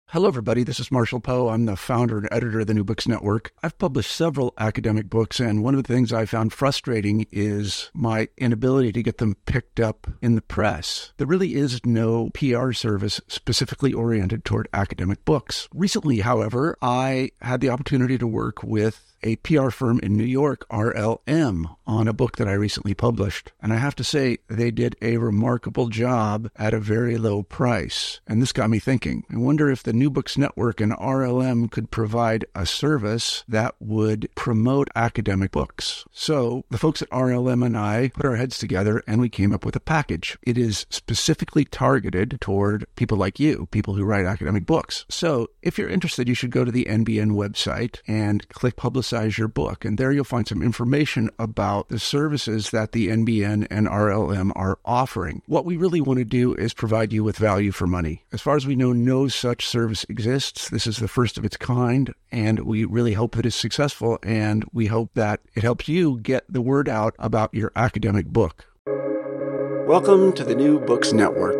Hello, everybody. This is Marshall Poe. I'm the founder and editor of the New Books Network. I've published several academic books, and one of the things I found frustrating is my inability to get them picked up in the press. There really is no PR service specifically oriented toward academic books. Recently, however, I had the opportunity to work with a PR firm in New York, RLM, on a book that I recently published. And I have to say, they did a remarkable job at a very low price. And this got me thinking. I wonder if the New Books Network and RLM could provide a service that would promote academic books. So the folks at RLM and I put our heads together and we came up with a package. It is specifically targeted toward people like you, people who write academic books. So if you're interested, you should go to the NBN website and click Publicize Your Book. And there you'll find some information about the services that the NBN and RLM are offering. What we really want to do is provide you with value for money. As far as we know, no such service exists. This is the first of its kind, and we really hope that it's successful, and we hope that it helps you get the word out about your academic book. Welcome to the New Books Network.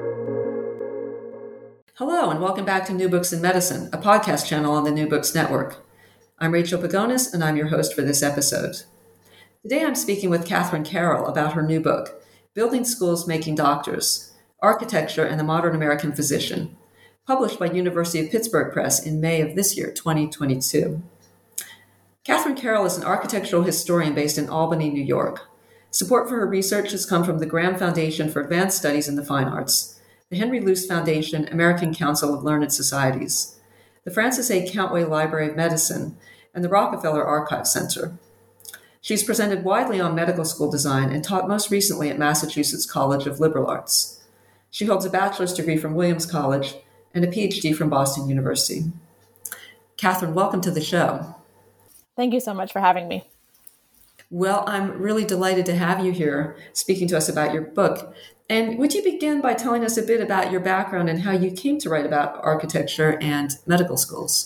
Hello, and welcome back to New Books in Medicine, a podcast channel on the New Books Network. I'm Rachel Pagonis, and I'm your host for this episode. Today I'm speaking with Katherine Carroll about her new book, Building Schools Making Doctors, Architecture and the Modern American Physician, published by University of Pittsburgh Press in May of this year, 2022. Katherine Carroll is an architectural historian based in Albany, New York. Support for her research has come from the Graham Foundation for Advanced Studies in the Fine Arts, the Henry Luce Foundation, American Council of Learned Societies, the Francis A. Countway Library of Medicine, and the Rockefeller Archive Center. She's presented widely on medical school design and taught most recently at Massachusetts College of Liberal Arts. She holds a bachelor's degree from Williams College and a PhD from Boston University. Katherine, welcome to the show. Thank you so much for having me. Well, I'm really delighted to have you here speaking to us about your book. And would you begin by telling us a bit about your background and how you came to write about architecture and medical schools?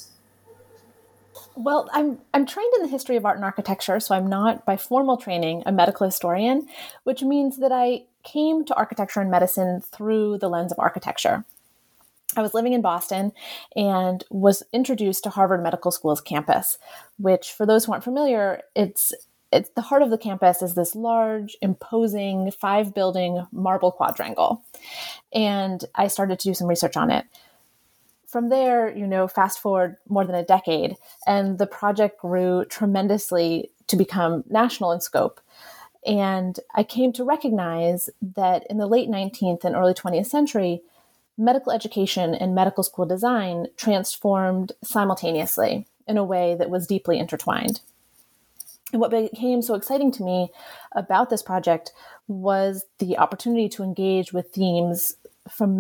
Well, I'm trained in the history of art and architecture, so I'm not, by formal training, a medical historian, which means that I came to architecture and medicine through the lens of architecture. I was living in Boston and was introduced to Harvard Medical School's campus, which, for those who aren't familiar, it's the heart of the campus is this large, imposing 5-building marble quadrangle. And I started to do some research on it. From there, fast forward more than a decade, and the project grew tremendously to become national in scope. And I came to recognize that in the late 19th and early 20th century, medical education and medical school design transformed simultaneously in a way that was deeply intertwined. And what became so exciting to me about this project was the opportunity to engage with themes from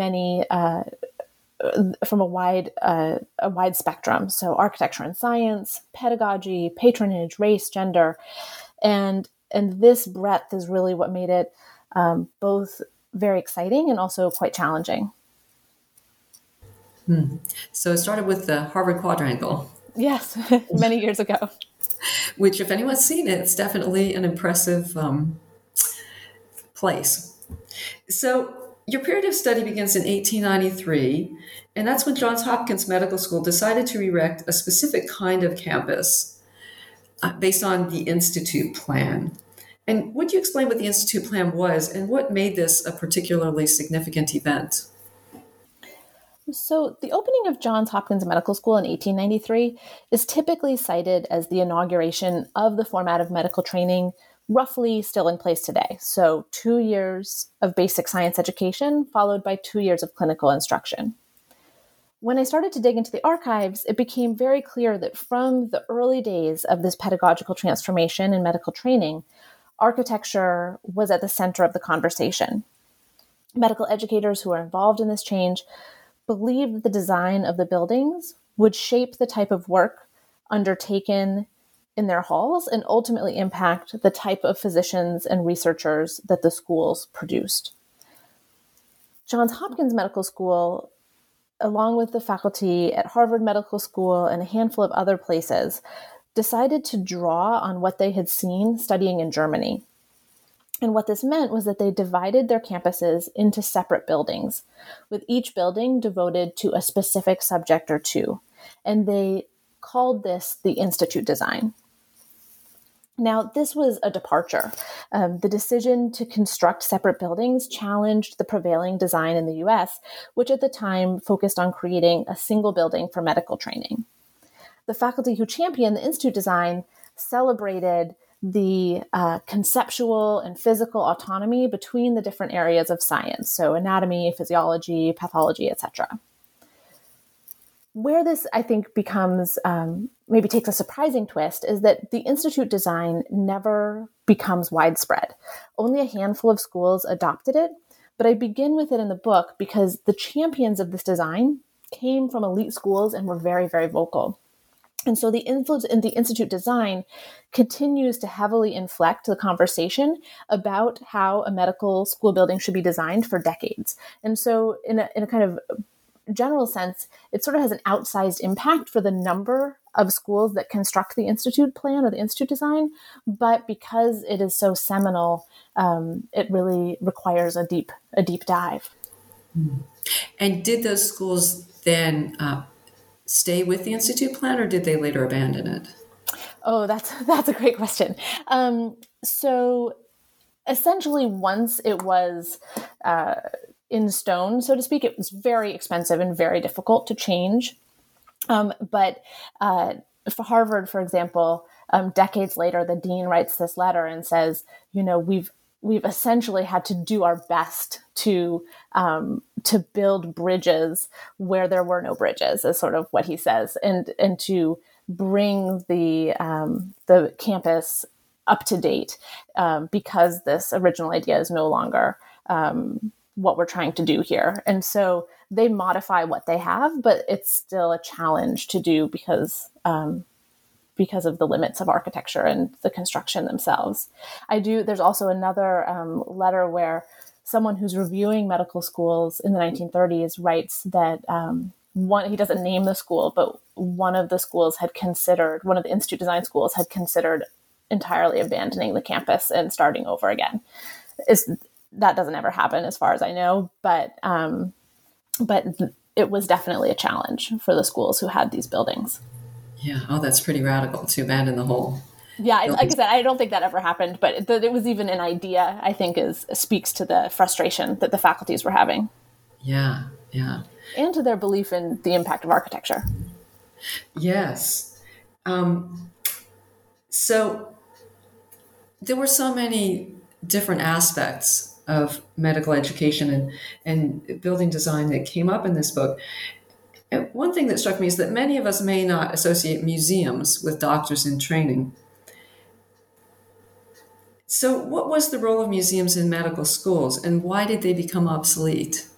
from a wide spectrum. So architecture and science, pedagogy, patronage, race, gender. And this breadth is really what made it both very exciting and also quite challenging. So it started with the Harvard Quadrangle. Yes, many years ago. Which, if anyone's seen it, it's definitely an impressive place. So your period of study begins in 1893, and that's when Johns Hopkins Medical School decided to erect a specific kind of campus based on the Institute Plan. And would you explain what the Institute Plan was and what made this a particularly significant event? So the opening of Johns Hopkins Medical School in 1893 is typically cited as the inauguration of the format of medical training roughly still in place today. So 2 years of basic science education followed by 2 years of clinical instruction. When I started to dig into the archives, it became very clear that from the early days of this pedagogical transformation in medical training, architecture was at the center of the conversation. Medical educators who were involved in this change believed that the design of the buildings would shape the type of work undertaken in their halls and ultimately impact the type of physicians and researchers that the schools produced. Johns Hopkins Medical School, along with the faculty at Harvard Medical School and a handful of other places, decided to draw on what they had seen studying in Germany. And what this meant was that they divided their campuses into separate buildings, with each building devoted to a specific subject or two. And they called this the Institute Design. Now, this was a departure. The decision to construct separate buildings challenged the prevailing design in the US, which at the time focused on creating a single building for medical training. The faculty who championed the Institute Design celebrated the conceptual and physical autonomy between the different areas of science, so anatomy, physiology, pathology, etc. Where this, I think, becomes, maybe takes a surprising twist, is that the Institute Design never becomes widespread. Only a handful of schools adopted it, but I begin with it in the book because the champions of this design came from elite schools and were very, very vocal. And so the influence in the Institute Design continues to heavily inflect the conversation about how a medical school building should be designed for decades. And so in a kind of general sense, it sort of has an outsized impact for the number of schools that construct the Institute plan or the Institute Design. But because it is so seminal, it really requires a deep dive. And did those schools then stay with the Institute plan, or did they later abandon it? Oh, that's a great question. So essentially, once it was in stone, so to speak, it was very expensive and very difficult to change. But for Harvard, for example, decades later, the dean writes this letter and says, we've essentially had to do our best to build bridges where there were no bridges, is sort of what he says, and to bring the campus up to date because this original idea is no longer what we're trying to do here. And so they modify what they have, but it's still a challenge to do because of the limits of architecture and the construction themselves. There's also another letter where someone who's reviewing medical schools in the 1930s writes that he doesn't name the school, but one of the Institute Design schools had considered entirely abandoning the campus and starting over again. That doesn't ever happen as far as I know, but it was definitely a challenge for the schools who had these buildings. Yeah. Oh, that's pretty radical to abandon the whole. Yeah, like I said, I don't think that ever happened, but that it was even an idea, I think, speaks to the frustration that the faculties were having. Yeah. And to their belief in the impact of architecture. Yes. So there were so many different aspects of medical education and building design that came up in this book. And one thing that struck me is that many of us may not associate museums with doctors in training. So what was the role of museums in medical schools, and why did they become obsolete?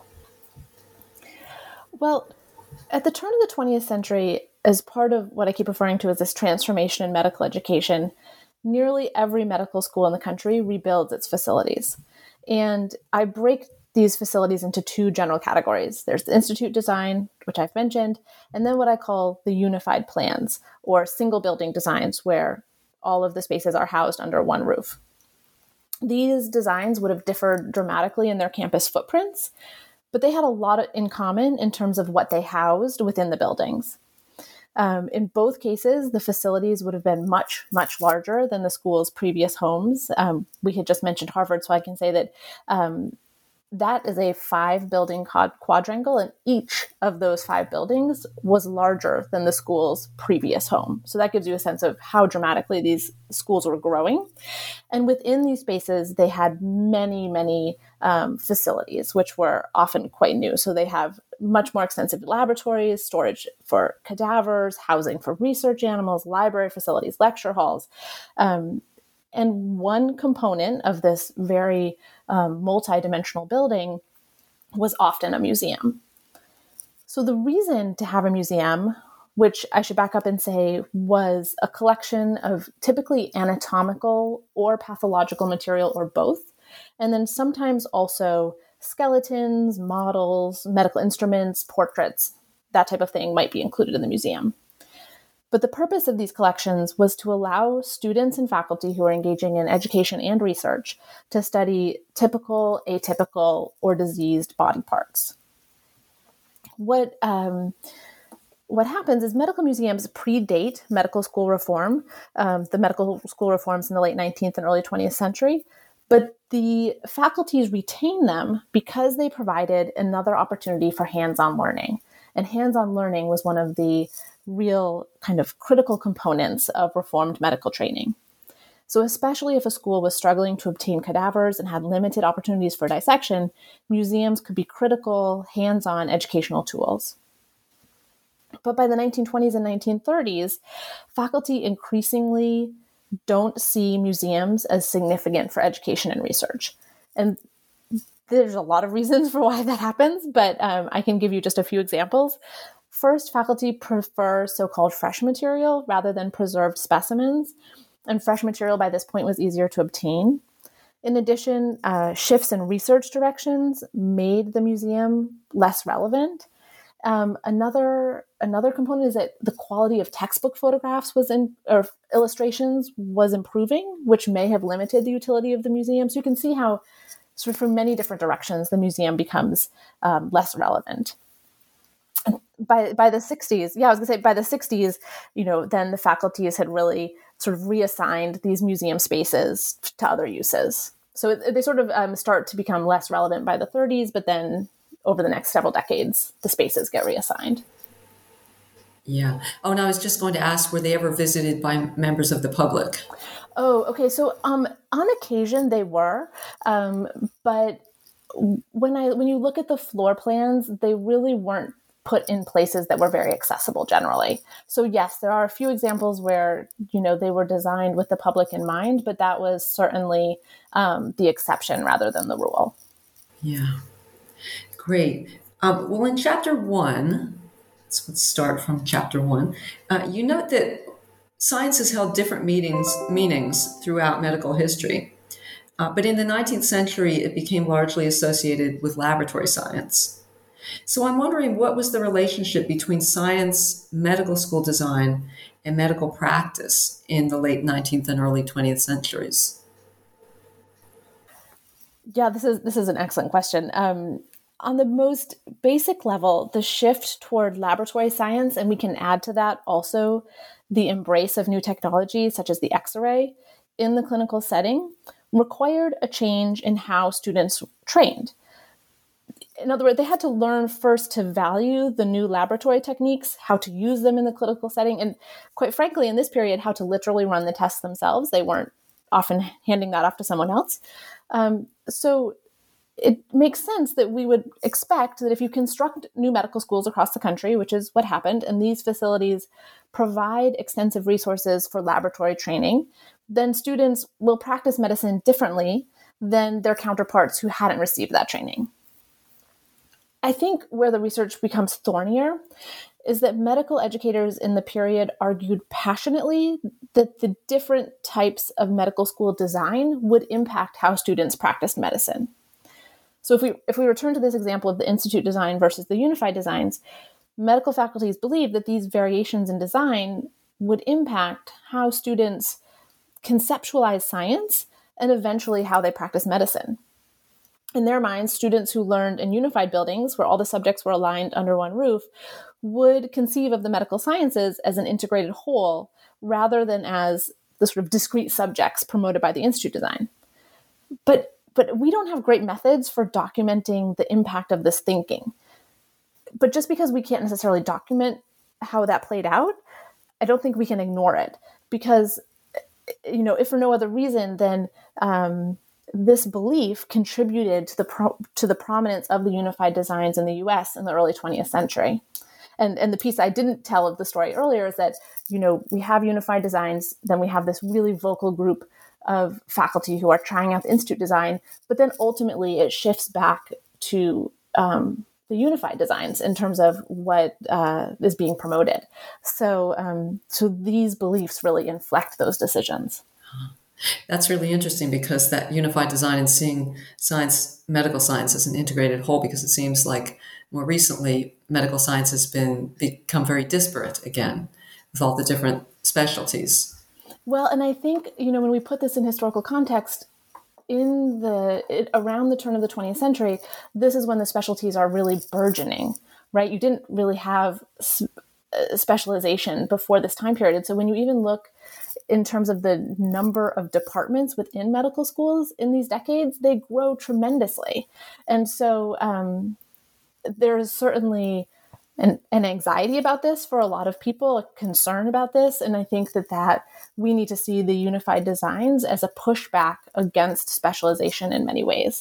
Well, at the turn of the 20th century, as part of what I keep referring to as this transformation in medical education, nearly every medical school in the country rebuilds its facilities. And I break these facilities into two general categories. There's the Institute Design, which I've mentioned, and then what I call the unified plans, or single building designs, where all of the spaces are housed under one roof. These designs would have differed dramatically in their campus footprints, but they had a lot in common in terms of what they housed within the buildings. In both cases, the facilities would have been much, much larger than the school's previous homes. We had just mentioned Harvard, so I can say that that is a 5-building quadrangle, and each of those 5 buildings was larger than the school's previous home. So that gives you a sense of how dramatically these schools were growing. And within these spaces, they had many, many facilities, which were often quite new. So they have much more extensive laboratories, storage for cadavers, housing for research animals, library facilities, lecture halls. And one component of this very multi-dimensional building was often a museum. So the reason to have a museum, which I should back up and say was a collection of typically anatomical or pathological material or both, and then sometimes also skeletons, models, medical instruments, portraits, that type of thing might be included in the museum. But the purpose of these collections was to allow students and faculty who are engaging in education and research to study typical, atypical, or diseased body parts. What happens is medical museums predate medical school reform, the medical school reforms in the late 19th and early 20th century, but the faculties retain them because they provided another opportunity for hands-on learning. And hands-on learning was one of the real kind of critical components of reformed medical training. So especially if a school was struggling to obtain cadavers and had limited opportunities for dissection, museums could be critical hands-on educational tools. But by the 1920s and 1930s, faculty increasingly don't see museums as significant for education and research. And there's a lot of reasons for why that happens, but I can give you just a few examples. First, faculty prefer so-called fresh material rather than preserved specimens, and fresh material by this point was easier to obtain. In addition, shifts in research directions made the museum less relevant. Another component is that the quality of textbook photographs or illustrations was improving, which may have limited the utility of the museum. So you can see how, sort of from many different directions, the museum becomes less relevant. By the 60s, by the 60s, then the faculties had really sort of reassigned these museum spaces to other uses. So they sort of start to become less relevant by the 30s, but then over the next several decades, the spaces get reassigned. Yeah. Oh, and I was just going to ask, were they ever visited by members of the public? Oh, okay. So on occasion they were, but when you look at the floor plans, they really weren't put in places that were very accessible generally. So yes, there are a few examples where, they were designed with the public in mind, but that was certainly the exception rather than the rule. Yeah. Great. Well, in chapter 1, let's start from chapter 1, you note that science has held different meanings throughout medical history. But in the 19th century, it became largely associated with laboratory science. So I'm wondering, what was the relationship between science, medical school design, and medical practice in the late 19th and early 20th centuries? Yeah, this is an excellent question. On the most basic level, the shift toward laboratory science, and we can add to that also the embrace of new technologies such as the X-ray in the clinical setting, required a change in how students trained. In other words, they had to learn first to value the new laboratory techniques, how to use them in the clinical setting, and quite frankly, in this period, how to literally run the tests themselves. They weren't often handing that off to someone else. So it makes sense that we would expect that if you construct new medical schools across the country, which is what happened, and these facilities provide extensive resources for laboratory training, then students will practice medicine differently than their counterparts who hadn't received that training. I think where the research becomes thornier is that medical educators in the period argued passionately that the different types of medical school design would impact how students practiced medicine. So if we return to this example of the institute design versus the unified designs, medical faculties believed that these variations in design would impact how students conceptualize science and eventually how they practice medicine. In their minds, students who learned in unified buildings, where all the subjects were aligned under one roof, would conceive of the medical sciences as an integrated whole rather than as the sort of discrete subjects promoted by the institute design. But we don't have great methods for documenting the impact of this thinking. But just because we can't necessarily document how that played out, I don't think we can ignore it. Because, if for no other reason, then this belief contributed to the prominence of the unified designs in the U.S. in the early 20th century. And the piece I didn't tell of the story earlier is that, we have unified designs, then we have this really vocal group of faculty who are trying out the institute design, but then ultimately it shifts back to the unified designs in terms of what is being promoted. So these beliefs really inflect those decisions. That's really interesting, because that unified design and seeing science, medical science as an integrated whole, because it seems like more recently medical science has become very disparate again. with all the different specialties. Well, and I think, when we put this in historical context, around the turn of the 20th century, this is when the specialties are really burgeoning, right? You didn't really have specialization before this time period. So when you even look in terms of the number of departments within medical schools in these decades, they grow tremendously. And so there's certainly an anxiety about this for a lot of people, a concern about this. And I think that we need to see the unified designs as a pushback against specialization in many ways.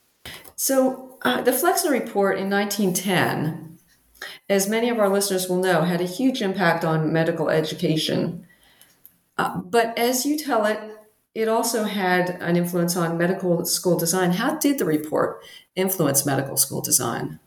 So the Flexner Report in 1910, as many of our listeners will know, had a huge impact on medical education. But as you tell it, it also had an influence on medical school design. How did the report influence medical school design?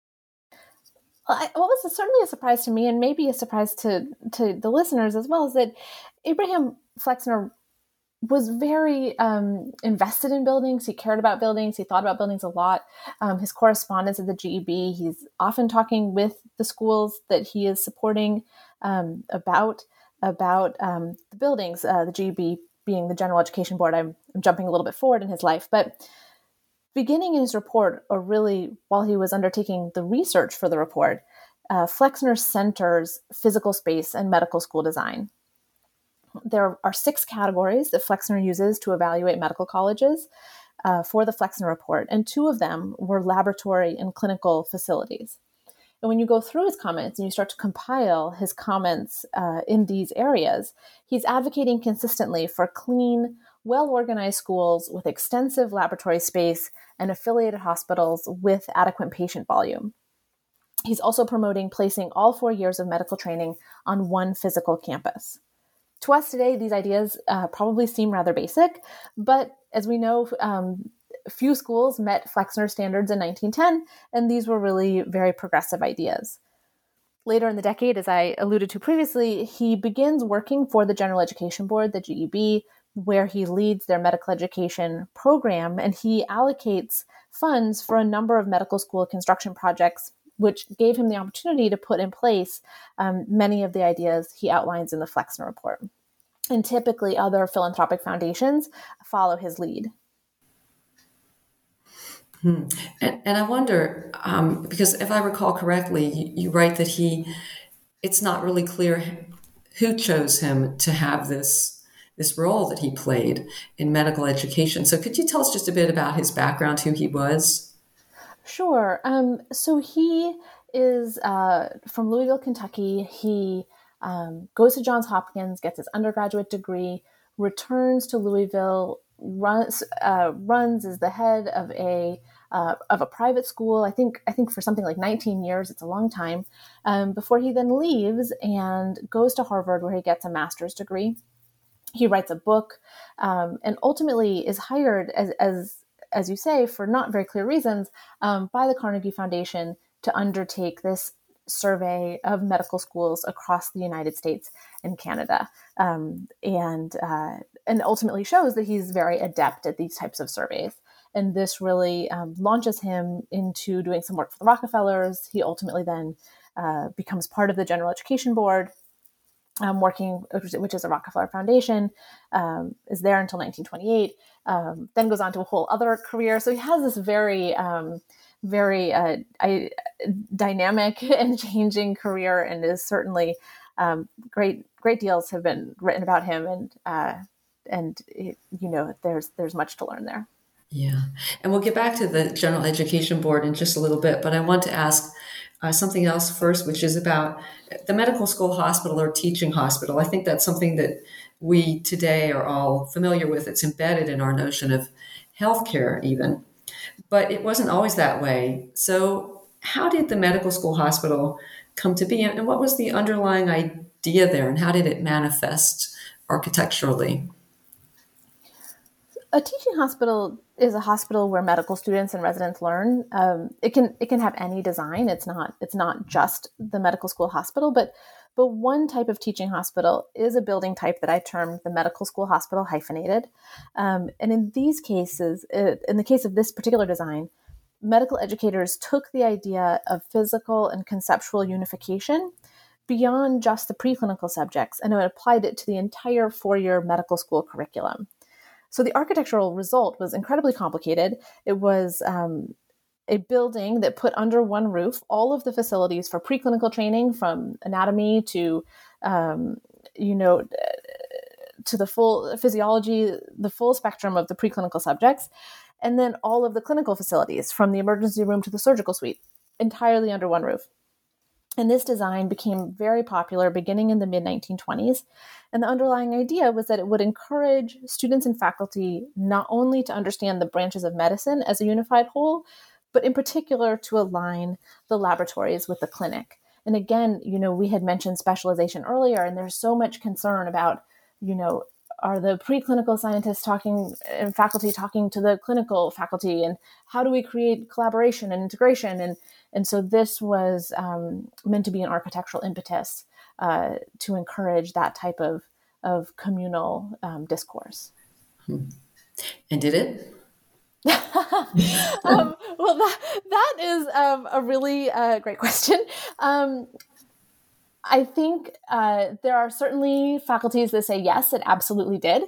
What was certainly a surprise to me, and maybe a surprise to the listeners as well, is that Abraham Flexner was very invested in buildings. He cared about buildings. He thought about buildings a lot. His correspondence at the GEB, he's often talking with the schools that he is supporting about the buildings. The GEB being the General Education Board. I'm jumping a little bit forward in his life, but beginning in his report, or really while he was undertaking the research for the report, Flexner centers physical space and medical school design. There are 6 categories that Flexner uses to evaluate medical colleges for the Flexner Report, and 2 of them were laboratory and clinical facilities. And when you go through his comments and you start to compile his comments in these areas, he's advocating consistently for clean, well-organized schools with extensive laboratory space and affiliated hospitals with adequate patient volume. He's also promoting placing all 4 years of medical training on one physical campus. To us today, these ideas probably seem rather basic, but as we know, few schools met Flexner standards in 1910, and these were really very progressive ideas. Later in the decade, as I alluded to previously, he begins working for the General Education Board, the GEB, where he leads their medical education program, and he allocates funds for a number of medical school construction projects, which gave him the opportunity to put in place many of the ideas he outlines in the Flexner Report. And typically other philanthropic foundations follow his lead. And I wonder, because if I recall correctly, you write that it's not really clear who chose him to have this role that he played in medical education. So could you tell us just a bit about his background, who he was? Sure. So he is from Louisville, Kentucky. He goes to Johns Hopkins, gets his undergraduate degree, returns to Louisville, runs as the head of a private school. I think for something like 19 years. It's a long time. Before he then leaves and goes to Harvard, where he gets a master's degree. He writes a book, and ultimately is hired as you say, for not very clear reasons, by the Carnegie Foundation to undertake this survey of medical schools across the United States and Canada, and ultimately shows that he's very adept at these types of surveys. And this really launches him into doing some work for the Rockefellers. He ultimately then becomes part of the General Education Board, working, which is a Rockefeller Foundation, is there until 1928, then goes on to a whole other career. So he has this very dynamic and changing career, and is certainly great deals have been written about him, and there's much to learn there. Yeah, and we'll get back to the General Education Board in just a little bit, but I want to ask something else first, which is about the medical school hospital or teaching hospital. I think that's something that we today are all familiar with. It's embedded in our notion of healthcare even, but it wasn't always that way. So how did the medical school hospital come to be, and what was the underlying idea there, and how did it manifest architecturally? A teaching hospital is a hospital where medical students and residents learn. It can have any design. It's not just the medical school hospital, but one type of teaching hospital is a building type that I termed the medical school hospital hyphenated. And in these cases, in the case of this particular design, medical educators took the idea of physical and conceptual unification beyond just the preclinical subjects, and it applied it to the entire 4-year medical school curriculum. So the architectural result was incredibly complicated. It was a building that put under one roof all of the facilities for preclinical training, from anatomy to, to the full physiology, the full spectrum of the preclinical subjects, and then all of the clinical facilities, from the emergency room to the surgical suite, entirely under one roof. And this design became very popular beginning in the mid-1920s. And the underlying idea was that it would encourage students and faculty not only to understand the branches of medicine as a unified whole, but in particular to align the laboratories with the clinic. And again, we had mentioned specialization earlier, and there's so much concern about, are the preclinical scientists talking and faculty talking to the clinical faculty, and how do we create collaboration and integration? And so this was meant to be an architectural impetus to encourage that type of communal discourse. And did it? Well, that is a really great question. I think there are certainly faculties that say yes, it absolutely did.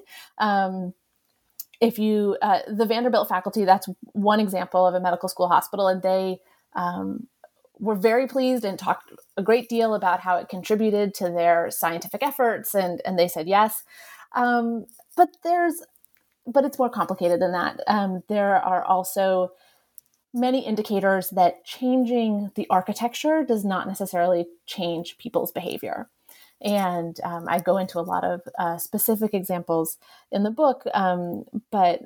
If you, the Vanderbilt faculty, that's one example of a medical school hospital, and they were very pleased and talked a great deal about how it contributed to their scientific efforts, and they said yes. But it's more complicated than that. There are also many indicators that changing the architecture does not necessarily change people's behavior. And I go into a lot of specific examples in the book, but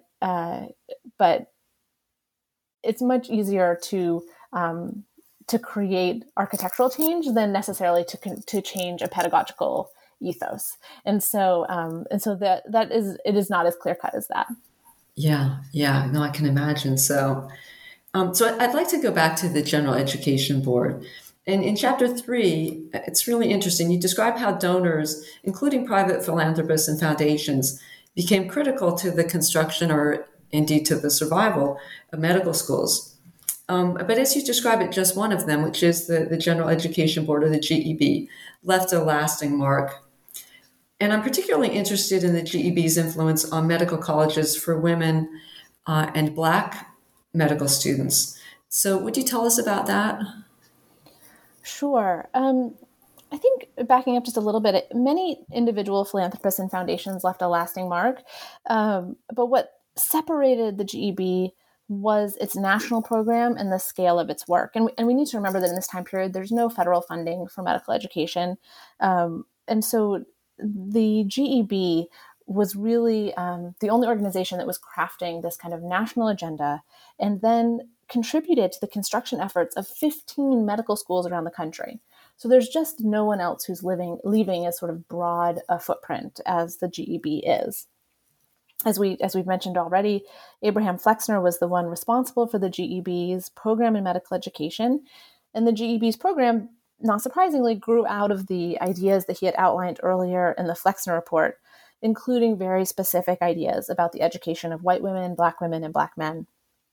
it's much easier to create architectural change than necessarily to change a pedagogical ethos. And so it is not as clear cut as that. Yeah. No, I can imagine. So I'd like to go back to the General Education Board. And in Chapter 3, it's really interesting. You describe how donors, including private philanthropists and foundations, became critical to the construction or indeed to the survival of medical schools. But as you describe it, just one of them, which is the General Education Board, or the GEB, left a lasting mark. And I'm particularly interested in the GEB's influence on medical colleges for women and Black medical students. So would you tell us about that? Sure. I think, backing up just a little bit, many individual philanthropists and foundations left a lasting mark. But what separated the GEB was its national program and the scale of its work. And we need to remember that in this time period, there's no federal funding for medical education. And so the GEB was really the only organization that was crafting this kind of national agenda, and then contributed to the construction efforts of 15 medical schools around the country. So there's just no one else who's leaving as sort of broad a footprint as the GEB is. As we've mentioned already, Abraham Flexner was the one responsible for the GEB's program in medical education. And the GEB's program, not surprisingly, grew out of the ideas that he had outlined earlier in the Flexner Report, including very specific ideas about the education of white women, Black women, and Black men.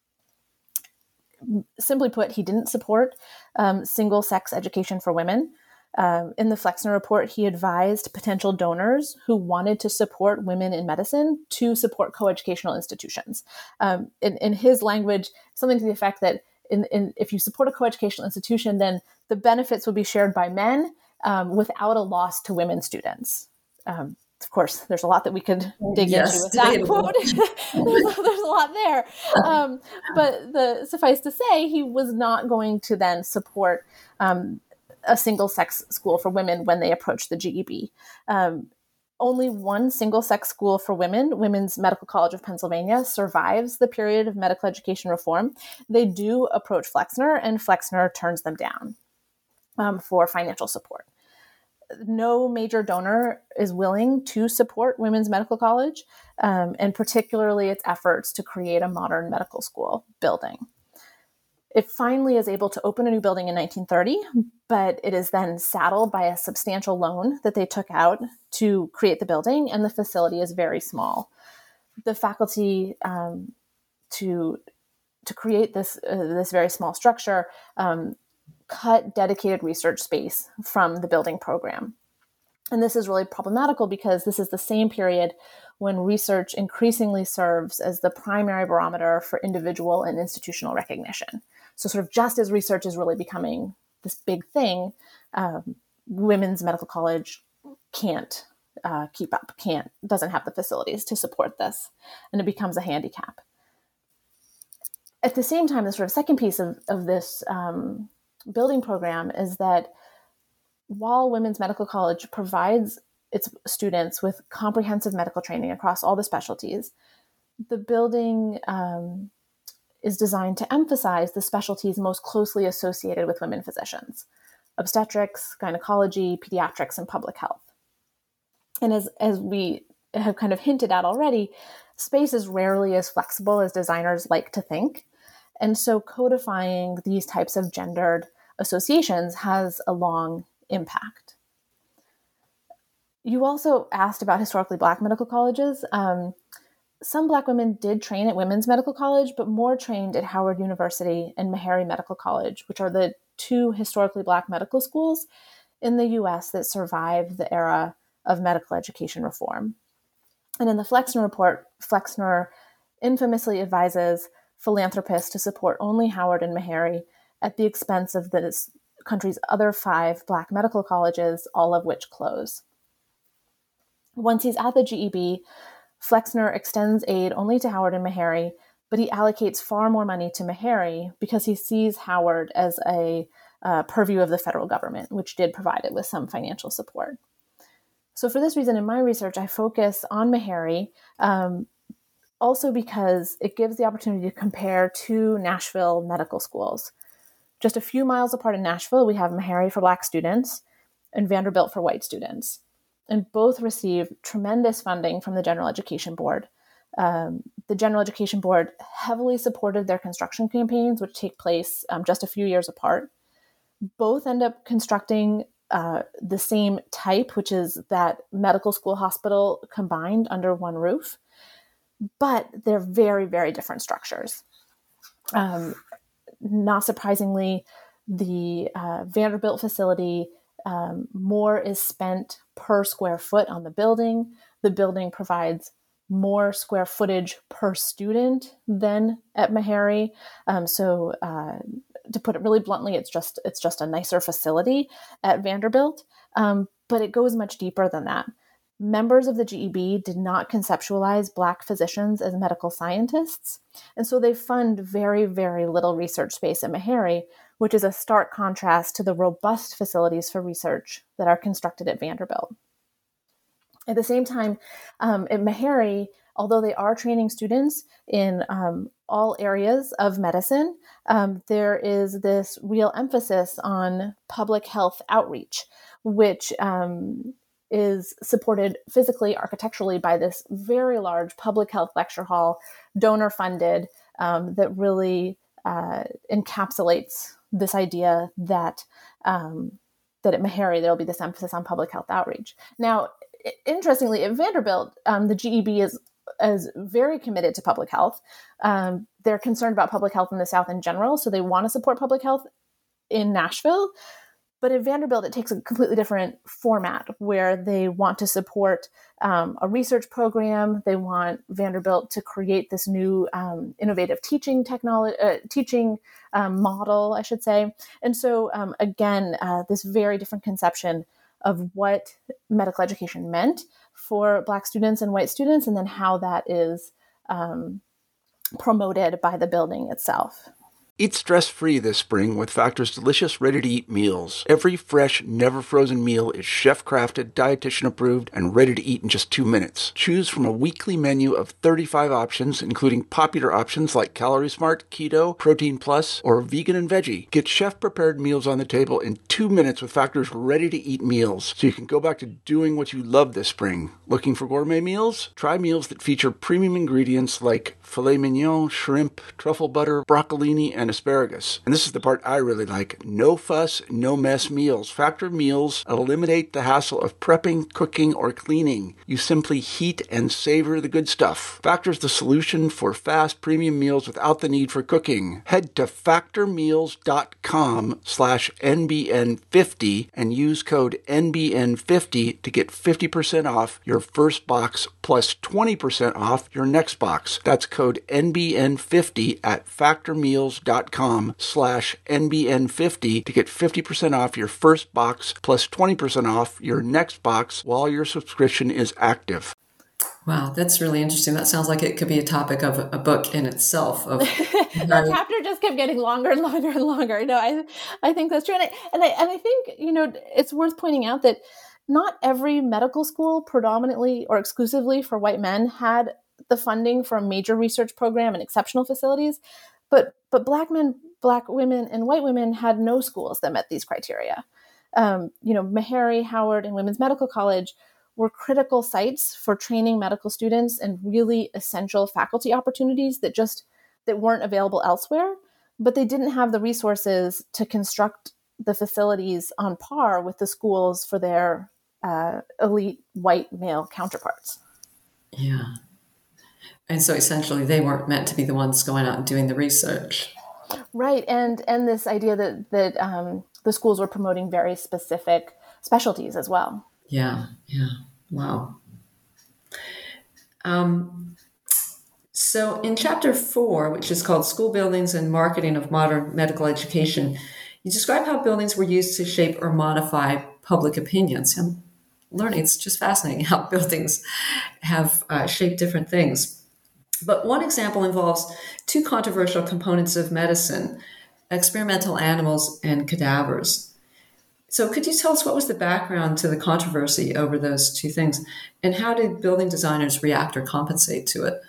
Simply put, he didn't support single-sex education for women. In the Flexner Report, he advised potential donors who wanted to support women in medicine to support coeducational institutions. In his language, something to the effect that if you support a coeducational institution, then the benefits would be shared by men without a loss to women students. Of course, there's a lot that we could dig into with that quote. There's a lot there. But suffice to say, he was not going to then support a single-sex school for women when they approached the GEB. Only one single-sex school for women, Women's Medical College of Pennsylvania, survives the period of medical education reform. They do approach Flexner, and Flexner turns them down for financial support. No major donor is willing to support Women's Medical College, and particularly its efforts to create a modern medical school building. It finally is able to open a new building in 1930, but it is then saddled by a substantial loan that they took out to create the building, and the facility is very small. The faculty, to create this very small structure, cut dedicated research space from the building program. And this is really problematical because this is the same period when research increasingly serves as the primary barometer for individual and institutional recognition. So sort of just as research is really becoming this big thing, women's medical college can't keep up, doesn't have the facilities to support this, and it becomes a handicap. At the same time, the sort of second piece of this building program is that while Women's Medical College provides its students with comprehensive medical training across all the specialties, the building is designed to emphasize the specialties most closely associated with women physicians: obstetrics, gynecology, pediatrics, and public health. And as we have kind of hinted at already, space is rarely as flexible as designers like to think. And so codifying these types of gendered associations has a long impact. You also asked about historically Black medical colleges. Some Black women did train at Women's Medical College, but more trained at Howard University and Meharry Medical College, which are the two historically Black medical schools in the U.S. that survived the era of medical education reform. And in the Flexner Report, Flexner infamously advises philanthropists to support only Howard and Meharry at the expense of this country's other 5 Black medical colleges, all of which close. Once he's at the GEB, Flexner extends aid only to Howard and Meharry, but he allocates far more money to Meharry because he sees Howard as a purview of the federal government, which did provide it with some financial support. So for this reason, in my research, I focus on Meharry, also because it gives the opportunity to compare 2 Nashville medical schools. Just a few miles apart in Nashville, we have Meharry for Black students and Vanderbilt for white students. And both receive tremendous funding from the General Education Board. The General Education Board heavily supported their construction campaigns, which take place just a few years apart. Both end up constructing the same type, which is that medical school hospital combined under one roof, but they're very, very different structures. Not surprisingly, the Vanderbilt facility, more is spent per square foot on the building. The building provides more square footage per student than at Meharry. So to put it really bluntly, it's just a nicer facility at Vanderbilt, but it goes much deeper than that. Members of the GEB did not conceptualize Black physicians as medical scientists, and so they fund very, very little research space at Meharry, which is a stark contrast to the robust facilities for research that are constructed at Vanderbilt. At the same time, at Meharry, although they are training students in all areas of medicine, there is this real emphasis on public health outreach, which is supported physically, architecturally by this very large public health lecture hall, donor-funded, that really encapsulates this idea that at Meharry there will be this emphasis on public health outreach. Now, interestingly, at Vanderbilt, the GEB is very committed to public health. They're concerned about public health in the South in general, so they want to support public health in Nashville. But at Vanderbilt, it takes a completely different format where they want to support a research program. They want Vanderbilt to create this new innovative teaching model, I should say. And so, again, this very different conception of what medical education meant for Black students and white students, and then how that is promoted by the building itself. Eat stress-free this spring with Factor's delicious, ready-to-eat meals. Every fresh, never-frozen meal is chef-crafted, dietitian-approved, and ready to eat in just 2 minutes. Choose from a weekly menu of 35 options, including popular options like Calorie Smart, Keto, Protein Plus, or Vegan and Veggie. Get chef-prepared meals on the table in 2 minutes with Factor's ready-to-eat meals, so you can go back to doing what you love this spring. Looking for gourmet meals? Try meals that feature premium ingredients like filet mignon, shrimp, truffle butter, broccolini, and asparagus. And this is the part I really like. No fuss, no mess meals. Factor meals eliminate the hassle of prepping, cooking, or cleaning. You simply heat and savor the good stuff. Factor's the solution for fast premium meals without the need for cooking. Head to factormeals.com/NBN50 and use code NBN50 to get 50% off your first box plus 20% off your next box. That's code NBN50 at factormeals.com/NBN50 to get 50% off your first box plus 20% off your next box while your subscription is active. Wow, that's really interesting. That sounds like it could be a topic of a book in itself. The chapter just kept getting longer and longer and longer. No, I think that's true. And I think, it's worth pointing out that not every medical school, predominantly or exclusively for white men, had the funding for a major research program and exceptional facilities. But Black men, Black women, and white women had no schools that met these criteria. Meharry, Howard, and Women's Medical College were critical sites for training medical students and really essential faculty opportunities that weren't available elsewhere, but they didn't have the resources to construct the facilities on par with the schools for their elite white male counterparts. Yeah. And so essentially they weren't meant to be the ones going out and doing the research. Right. And this idea that the schools were promoting very specific specialties as well. Yeah. Wow. So in chapter 4, which is called School Buildings and Marketing of Modern Medical Education, you describe how buildings were used to shape or modify public opinions. I'm learning, it's just fascinating how buildings have shaped different things. But one example involves two controversial components of medicine, experimental animals and cadavers. So could you tell us what was the background to the controversy over those two things, and how did building designers react or compensate to it?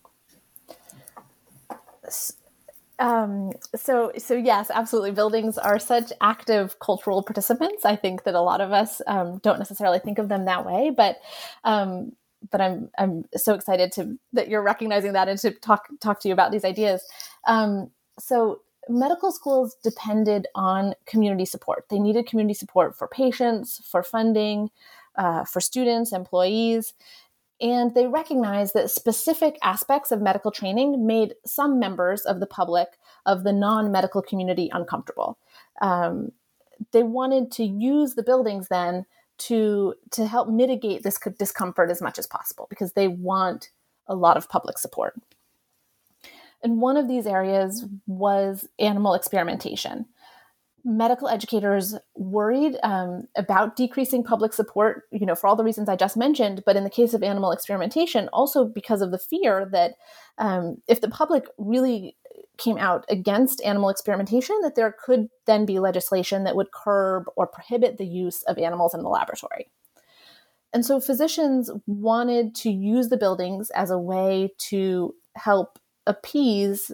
So yes, absolutely. Buildings are such active cultural participants. I think that a lot of us don't necessarily think of them that way, but I'm so excited that you're recognizing that and to talk to you about these ideas. So medical schools depended on community support. They needed community support for patients, for funding, for students, employees. And they recognized that specific aspects of medical training made some members of the public, of the non-medical community, uncomfortable. They wanted to use the buildings then to help mitigate this discomfort as much as possible, because they want a lot of public support. And one of these areas was animal experimentation. Medical educators worried about decreasing public support, for all the reasons I just mentioned, but in the case of animal experimentation, also because of the fear that if the public really came out against animal experimentation, that there could then be legislation that would curb or prohibit the use of animals in the laboratory. And so physicians wanted to use the buildings as a way to help ease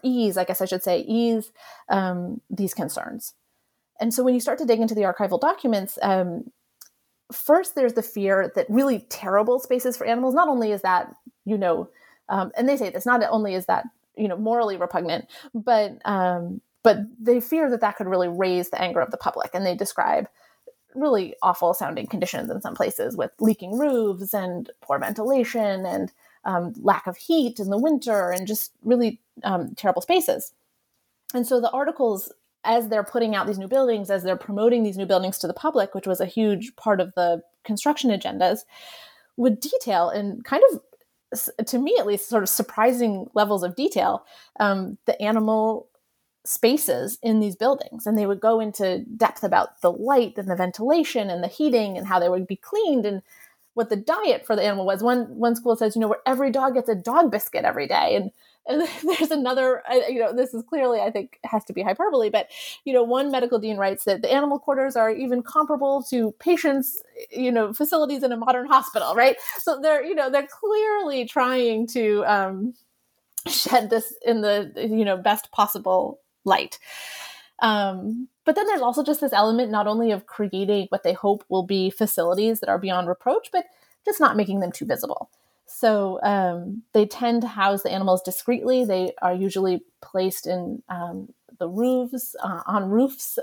these concerns. And so when you start to dig into the archival documents, first there's the fear that really terrible spaces for animals, not only is that, and they say this, not only is that, morally repugnant, but they fear that could really raise the anger of the public. And they describe really awful sounding conditions in some places with leaking roofs and poor ventilation and lack of heat in the winter and just really terrible spaces. And so the articles, as they're putting out these new buildings, as they're promoting these new buildings to the public, which was a huge part of the construction agendas, would detail in kind of, to me at least, sort of surprising levels of detail, the animal spaces in these buildings. And they would go into depth about the light and the ventilation and the heating and how they would be cleaned and what the diet for the animal was. One school says, where every dog gets a dog biscuit every day. And there's another, this is clearly, I think, has to be hyperbole, but, one medical dean writes that the animal quarters are even comparable to patients, facilities in a modern hospital, right? So they're clearly trying to shed this in the, best possible light. But then there's also just this element not only of creating what they hope will be facilities that are beyond reproach, but just not making them too visible. So they tend to house the animals discreetly. They are usually placed in the roofs, on roofs,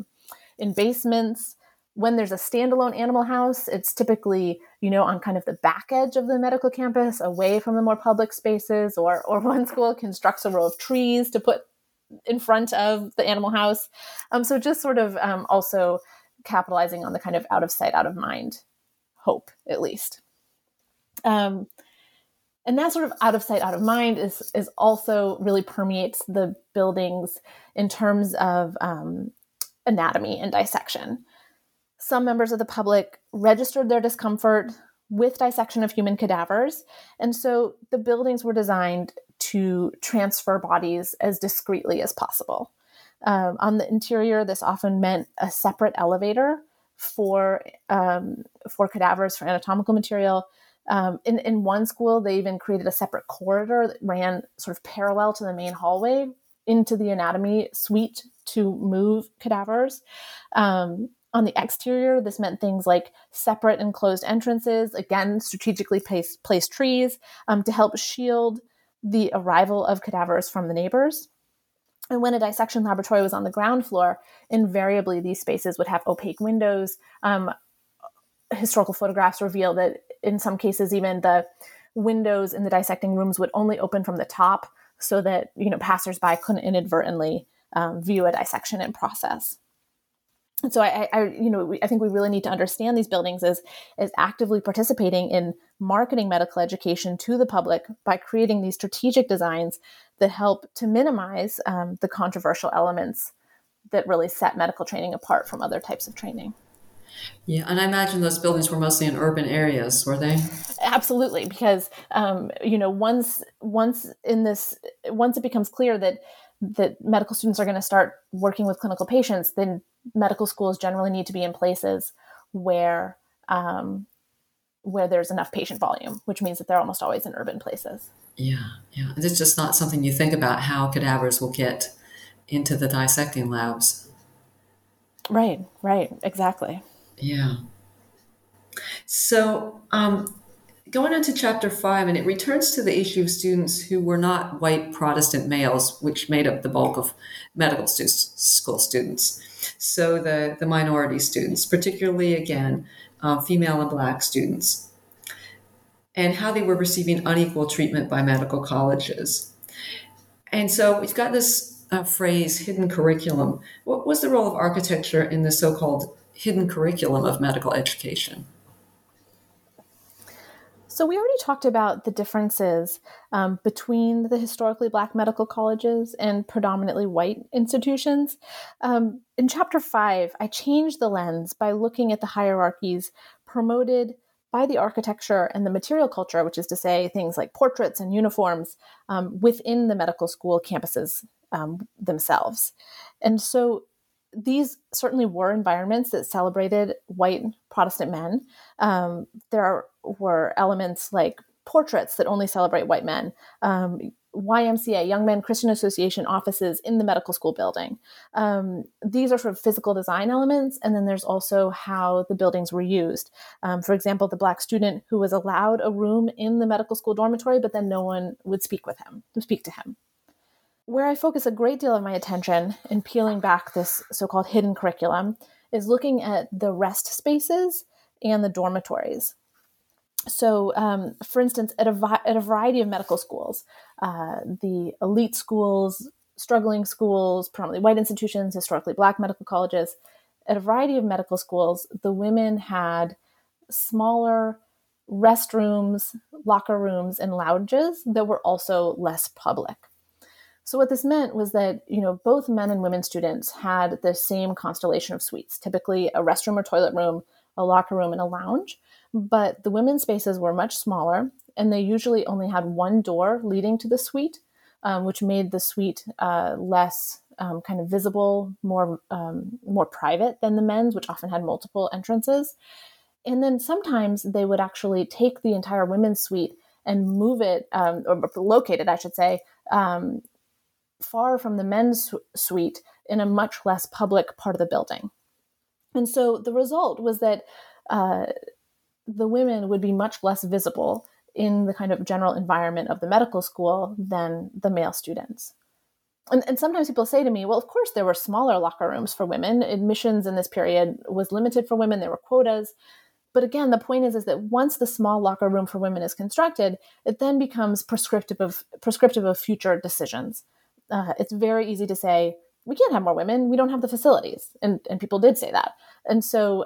in basements. When there's a standalone animal house, it's typically, on kind of the back edge of the medical campus, away from the more public spaces, or one school constructs a row of trees to put in front of the animal house. So just sort of also capitalizing on the kind of out of sight, out of mind hope, at least. And that sort of out of sight, out of mind is also really permeates the buildings in terms of anatomy and dissection. Some members of the public registered their discomfort with dissection of human cadavers. And so the buildings were designed to transfer bodies as discreetly as possible. On the interior, this often meant a separate elevator for cadavers, for anatomical material. In one school, they even created a separate corridor that ran sort of parallel to the main hallway into the anatomy suite to move cadavers. On the exterior, this meant things like separate enclosed entrances, again, strategically placed trees to help shield the arrival of cadavers from the neighbors. And when a dissection laboratory was on the ground floor, invariably these spaces would have opaque windows. Historical photographs reveal that in some cases, even the windows in the dissecting rooms would only open from the top so that, passersby couldn't inadvertently view a dissection in process. And so I think we really need to understand these buildings as actively participating in marketing medical education to the public by creating these strategic designs that help to minimize the controversial elements that really set medical training apart from other types of training. Yeah, and I imagine those buildings were mostly in urban areas, were they? Absolutely, because once it becomes clear that medical students are going to start working with clinical patients, then medical schools generally need to be in places where there's enough patient volume, which means that they're almost always in urban places. Yeah. It's just not something you think about, how cadavers will get into the dissecting labs. Right, exactly. Yeah. So going on to chapter 5, and it returns to the issue of students who were not white Protestant males, which made up the bulk of medical school students. So the minority students, particularly, again, female and Black students, and how they were receiving unequal treatment by medical colleges. And so we've got this phrase, hidden curriculum. What was the role of architecture in the so-called hidden curriculum of medical education? So we already talked about the differences between the historically Black medical colleges and predominantly white institutions. In chapter 5, I changed the lens by looking at the hierarchies promoted by the architecture and the material culture, which is to say things like portraits and uniforms within the medical school campuses themselves. And so these certainly were environments that celebrated white Protestant men. There were elements like portraits that only celebrate white men, YMCA, Young Men Christian Association offices in the medical school building. These are sort of physical design elements, and then there's also how the buildings were used. For example, the Black student who was allowed a room in the medical school dormitory, but then no one would speak to him. Where I focus a great deal of my attention in peeling back this so-called hidden curriculum is looking at the rest spaces and the dormitories. So, for instance, at a variety of medical schools, the elite schools, struggling schools, predominantly white institutions, historically Black medical colleges, at a variety of medical schools, the women had smaller restrooms, locker rooms, and lounges that were also less public. So what this meant was that, both men and women students had the same constellation of suites, typically a restroom or toilet room, a locker room, and a lounge. But the women's spaces were much smaller, and they usually only had one door leading to the suite, which made the suite less kind of visible, more private than the men's, which often had multiple entrances. And then sometimes they would actually take the entire women's suite and move it, or locate it, I should say, far from the men's suite in a much less public part of the building. And so the result was that the women would be much less visible in the kind of general environment of the medical school than the male students. And sometimes people say to me, well, of course, there were smaller locker rooms for women. Admissions in this period was limited for women. There were quotas. But again, the point is that once the small locker room for women is constructed, it then becomes prescriptive of future decisions. It's very easy to say, we can't have more women. We don't have the facilities. And people did say that. And so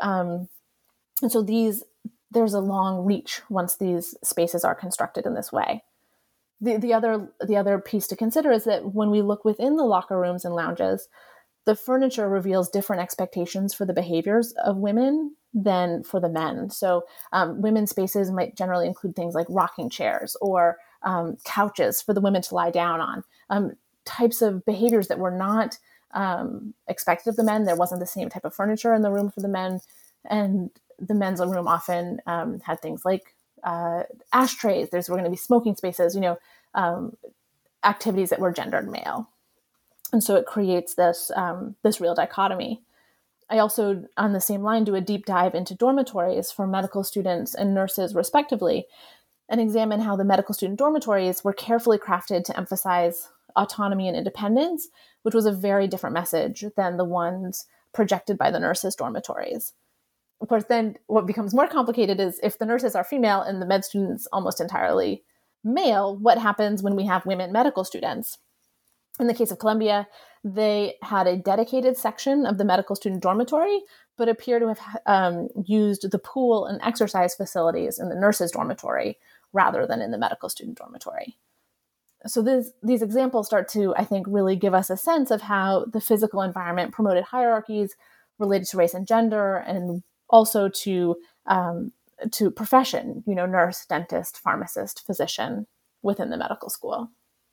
there's a long reach once these spaces are constructed in this way. The other piece to consider is that when we look within the locker rooms and lounges, the furniture reveals different expectations for the behaviors of women than for the men. So women's spaces might generally include things like rocking chairs or couches for the women to lie down on, types of behaviors that were not expected of the men. There wasn't the same type of furniture in the room for the men. And the men's room often had things like ashtrays. Were going to be smoking spaces, activities that were gendered male. And so it creates this real dichotomy. I also, on the same line, do a deep dive into dormitories for medical students and nurses, respectively, and examine how the medical student dormitories were carefully crafted to emphasize autonomy and independence, which was a very different message than the ones projected by the nurses' dormitories. Of course, then what becomes more complicated is if the nurses are female and the med students almost entirely male, what happens when we have women medical students? In the case of Columbia, they had a dedicated section of the medical student dormitory, but appear to have used the pool and exercise facilities in the nurses' dormitory rather than in the medical student dormitory. So these examples start to, I think, really give us a sense of how the physical environment promoted hierarchies related to race and gender, and also to profession, nurse, dentist, pharmacist, physician within the medical school.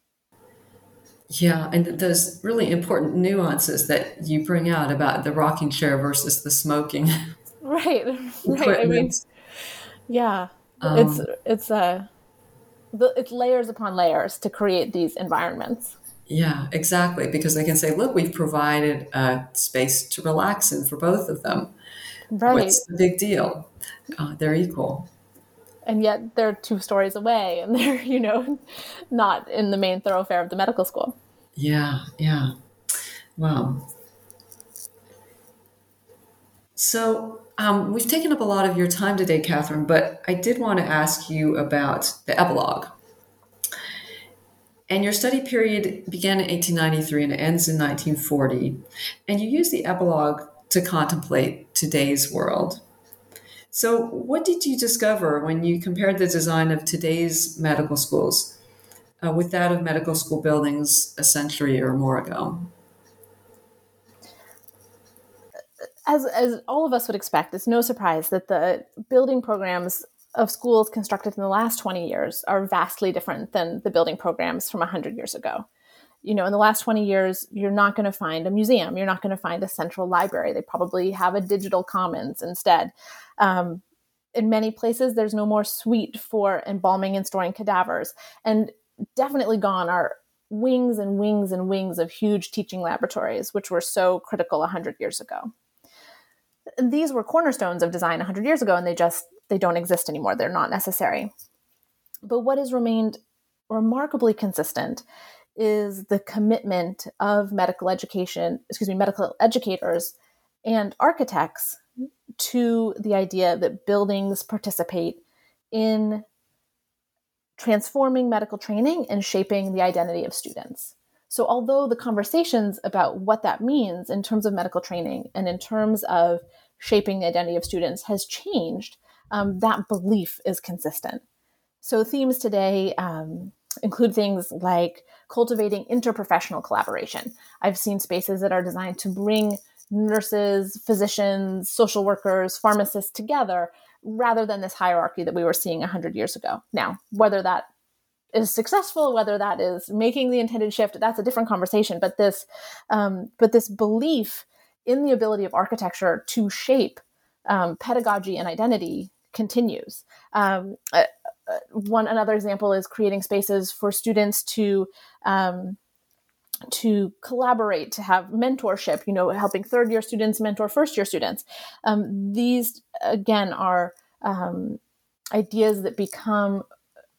Yeah, and those really important nuances that you bring out about the rocking chair versus the smoking. Right. I mean, yeah, it's layers upon layers to create these environments. Yeah, exactly. Because they can say, look, we've provided a space to relax in for both of them. Right. What's the big deal? They're equal. And yet they're 2 stories away and they're, not in the main thoroughfare of the medical school. Yeah. Wow. So we've taken up a lot of your time today, Catherine, but I did want to ask you about the epilogue. And your study period began in 1893 and ends in 1940. And you use the epilogue to contemplate today's world. So what did you discover when you compared the design of today's medical schools with that of medical school buildings a century or more ago? As all of us would expect, it's no surprise that the building programs of schools constructed in the last 20 years are vastly different than the building programs from 100 years ago. In the last 20 years, you're not going to find a museum. You're not going to find a central library. They probably have a digital commons instead. In many places, there's no more suite for embalming and storing cadavers. And definitely gone are wings and wings and wings of huge teaching laboratories, which were so critical 100 years ago. And these were cornerstones of design 100 years ago, and they don't exist anymore. They're not necessary. But what has remained remarkably consistent is the commitment of medical educators and architects to the idea that buildings participate in transforming medical training and shaping the identity of students. So although the conversations about what that means in terms of medical training and in terms of shaping the identity of students has changed, that belief is consistent. So themes today include things like cultivating interprofessional collaboration. I've seen spaces that are designed to bring nurses, physicians, social workers, pharmacists together rather than this hierarchy that we were seeing 100 years ago. Now, whether that is successful, whether that is making the intended shift, that's a different conversation. But this belief in the ability of architecture to shape pedagogy and identity continues. Another example is creating spaces for students to collaborate, to have mentorship, helping third-year students mentor first-year students. These, again, are ideas that become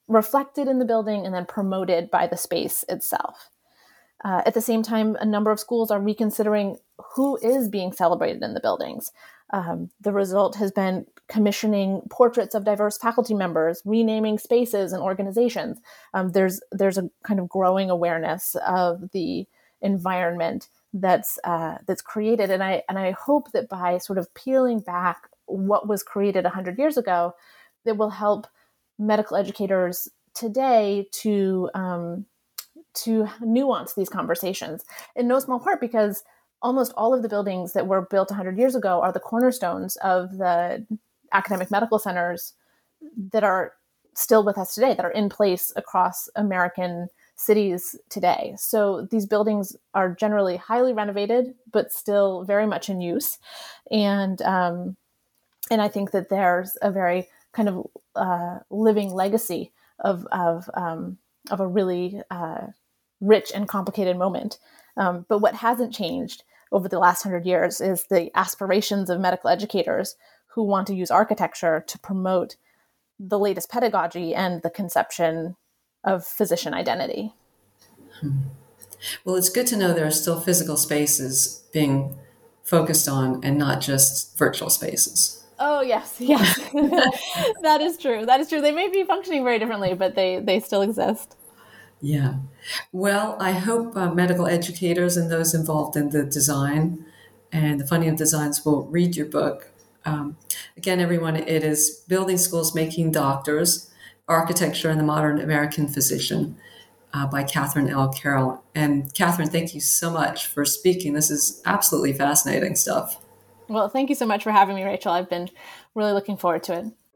reflected in the building and then promoted by the space itself. At the same time, a number of schools are reconsidering who is being celebrated in the buildings. The result has been commissioning portraits of diverse faculty members, renaming spaces and organizations. There's a kind of growing awareness of the environment that's created, and I hope that by sort of peeling back what was created 100 years ago, that will help medical educators today to nuance these conversations, in no small part because almost all of the buildings that were built 100 years ago are the cornerstones of the academic medical centers that are still with us today, that are in place across American cities today. So these buildings are generally highly renovated, but still very much in use. And I think that there's a very kind of living legacy of a really rich and complicated moment. But what hasn't changed over the last 100 years is the aspirations of medical educators who want to use architecture to promote the latest pedagogy and the conception of physician identity. Well, it's good to know there are still physical spaces being focused on and not just virtual spaces. Oh, yes. That is true. They may be functioning very differently, but they still exist. Yeah. Well, I hope medical educators and those involved in the design and the funding of designs will read your book. Again, everyone, it is Building Schools Making Doctors, Architecture and the Modern American Physician by Catherine L. Carroll. And Catherine, thank you so much for speaking. This is absolutely fascinating stuff. Well, thank you so much for having me, Rachel. I've been really looking forward to it.